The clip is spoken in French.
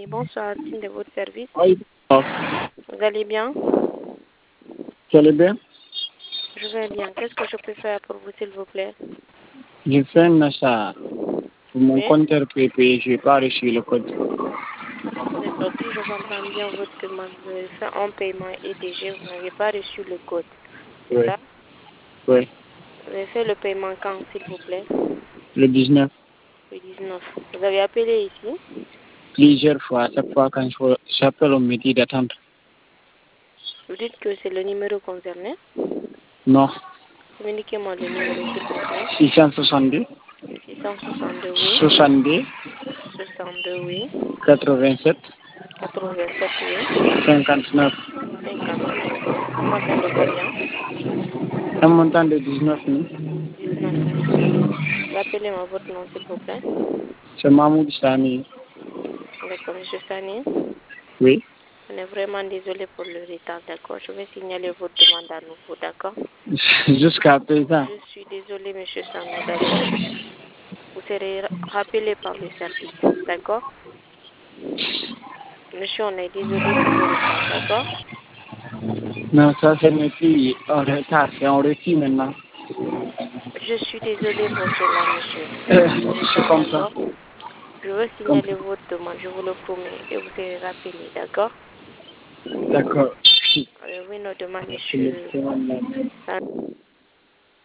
Stéphanie, bonsoir, Tine de votre service. Oui. Vous allez bien? Tu allais bien? Je vais bien. Qu'est-ce que je peux faire pour vous, s'il vous plaît? J'ai fait un achat pour mon Oui. compte RPP, je n'ai pas reçu le code. D'accord, si je comprends bien votre demande, vous avez fait un paiement ETG, vous n'avez pas reçu le code. C'est Oui. ça? Oui. Vous avez fait le paiement quand, s'il vous plaît? Le 19. Le 19. Vous avez appelé ici? Plusieurs fois, à chaque fois quand j'appelle, on me dit d'attendre. Vous dites que c'est le numéro concerné? Non. Communiquez-moi le numéro, s'il vous plaît. 662. 662, oui. 62. 62, oui. 87. 87, oui. 59. 59. Un montant de combien? Un montant de 19 000. 19 000. Rappelez-moi votre nom, s'il vous plaît. C'est Mahmoud Sani. D'accord, monsieur Sani. Oui. On est vraiment désolé pour le retard, d'accord? Je vais signaler votre demande à nouveau, d'accord? Jusqu'à présent. Je suis désolé, monsieur Sani, d'accord? Vous serez rappelé par le service, d'accord? Monsieur, on est désolé pour le retard, d'accord? Non, ça c'est n'est plus en retard, c'est en retard maintenant. Je suis désolé pour cela, monsieur. Pour le C'est retard, comme ça. d'accord? Je vais signaler votre demande, je vous le promets, et vous serez rappelé, d'accord? D'accord. Oui, nos demandes, C'est le monsieur témoin de la- Sani.